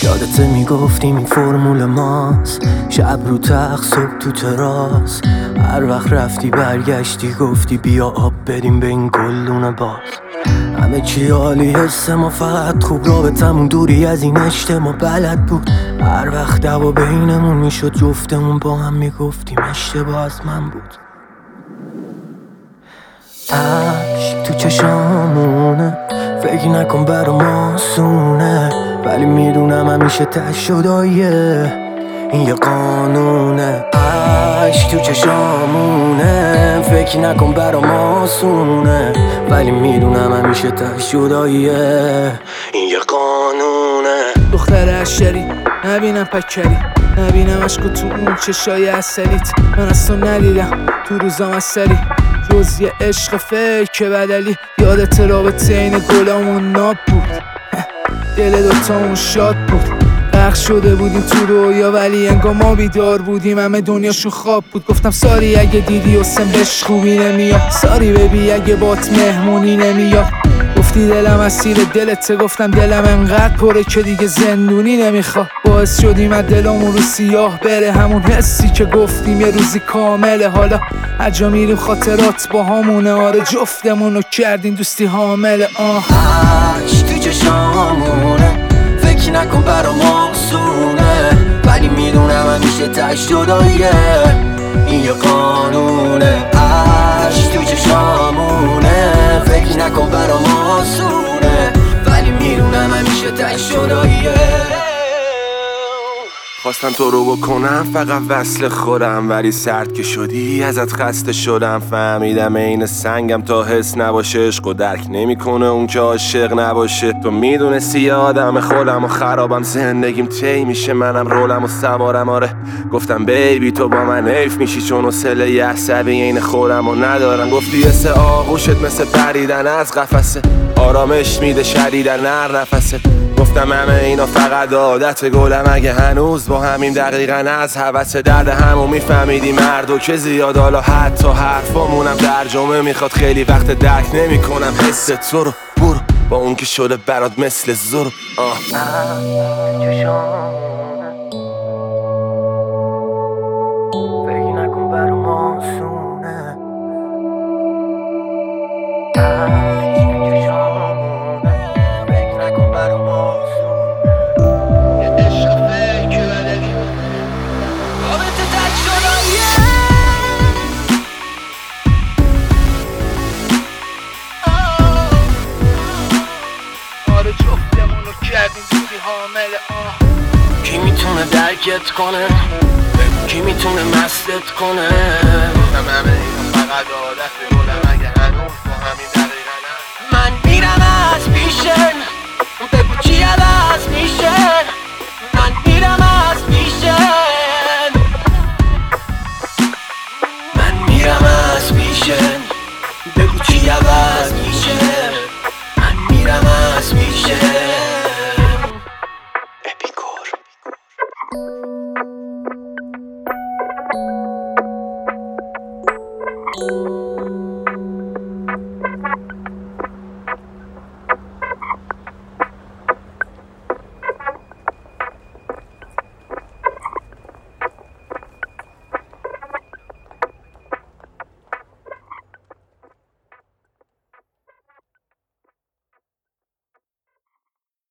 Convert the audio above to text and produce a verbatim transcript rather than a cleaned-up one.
یادت میگفتیم این فرمول ماست، شب رو تخت صبح تو تراس. هر وقت رفتی برگشتی گفتی بیا آب بریم به این گلدون باز. همه چی عالی، حس ما فقط خوب، رابطمون دوری از این اجتماع بلد بود. هر وقت دعوا بینمون میشد جفتمون با هم میگفتیم اشتباه از من بود. عشق تو چشامونه، فکر نکن برام آسونه، ولی میدونم همیشه ته شداییه، این یه قانونه. عشق تو چشامونه، فکر نکن برام آسونه، ولی میدونم همیشه ته شداییه، این یه قانونه. دختر عشری نبینم پکری، نبینم عشق تو اون چشای اصلیت. من از تو ندیدم تو روزام اثری، جز یه عشق فیک بدلی. یادت رابطه این گلامون ناب بود، دل دوتامون شاد بود. غرق شده بودیم تو رویا ولی انگار ما بیدار بودیم، همه دنیاشون خواب بود. گفتم ساری اگه دیدی حسن بهش خوبی نمیاد، ساری ببی اگه بات مهمونی نمیاد. گفتی دلم اسیر دلته، گفتم دلم انقدر پره که دیگه زندونی نمیخواد. باعث شدیم از دلمون رو سیاه بره همون حسی که گفتیم یه روزی کامله. حالا هرجا میریم خاطرات با همونه، آره جفتمونو کردیم دوستی حامله. آه عشق تو چشامونه، فکر نکن برام آسونه، ولی میدونم همیشه تش جداییه، این یه قانونه. عشق تو چشامونه، فکر نکن برام آسونه، ولی میدونم همیشه تش جداییه. خواستم تو رو بکنم فقط وصل خودم، ولی سرد که شدی ازت خسته شدم. فهمیدم این سنگم تا حس نباشه، عشق و درک نمیکنه اون که عاشق نباشه. تو میدونستی یه آدم خودم و خرابم، زندگیم طی میشه منم رولم و سوارم. آره گفتم بیبی تو با من حیف میشی، چون حوصله یه عصبی این خودم و ندارم. گفتی مثل آغوشت مثل پریدن از قفسه، آرامش میده شدیدن هر نفسه. گفتم همه اینا فقط عادت گلم، اگه هنوز با همین دقیقاً از هوس درد همو میفهمیدی مردو که زیاد. حالا حتی حرفامونم ترجمه میخواد، خیلی وقت درک نمیکنم حس تو رو. برو با اون که شده برات مثل زورو. آه فکر نکن برام آسونه، فکر نکن برام آسونه، یه عشق فیک بدلی، رابطه تک شداییه. آره جفتمونو کردیم دوستی حامله. آه کی میتونه درکت کنه، کی میتونه مستت کنه. گفتم همه اینا فقط عادت گلم، اگه هنوز با همین دقیقاً من میرم از پیشن، بگو چی عوض میشه. من میرم از پیشن، من میرم از پیشن، بگو چی عوض میشه. من میرم از پیشن. اپیکور